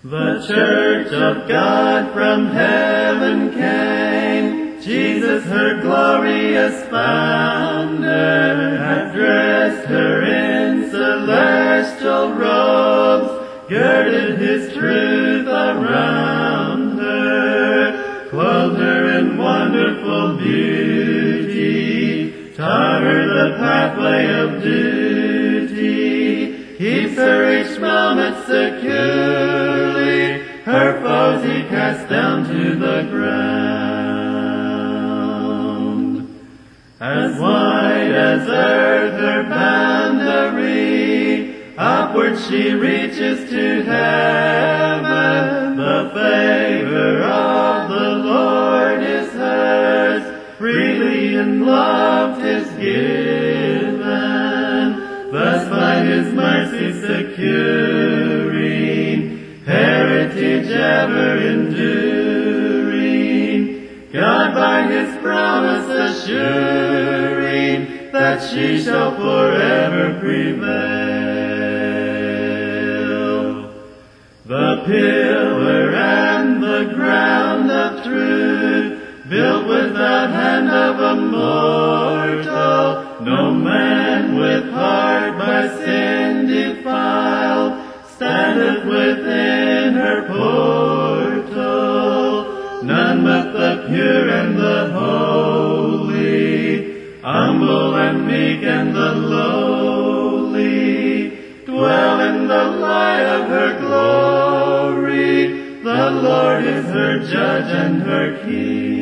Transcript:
The church of God from heaven came, Jesus her glorious founder, had dressed her in celestial robes, girded his truth around her, clothed her in wonderful beauty, taught her the pathway of duty, keeps her each moment securely, her foes he cast down to the ground. As wide as earth her boundary, upward she reaches to heaven. The favor of the Lord is hers, freely in love 'tis given, thus by his mercy securing, heritage ever enduring, God by his promise assuring, that she shall forever prevail. The pillar and the ground of truth, built without hand of a mortal, no man with heart by sin defiled, standeth within her portal. None but the pure and the holy, humble and meek and the lowly, dwell in the light of her glory. The Lord is her judge and her king.